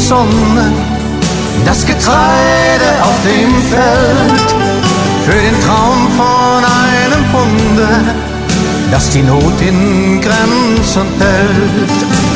Sonne, das Getreide auf dem Feld, für den Traum von einem Hunde, das die Not in Grenzen hält.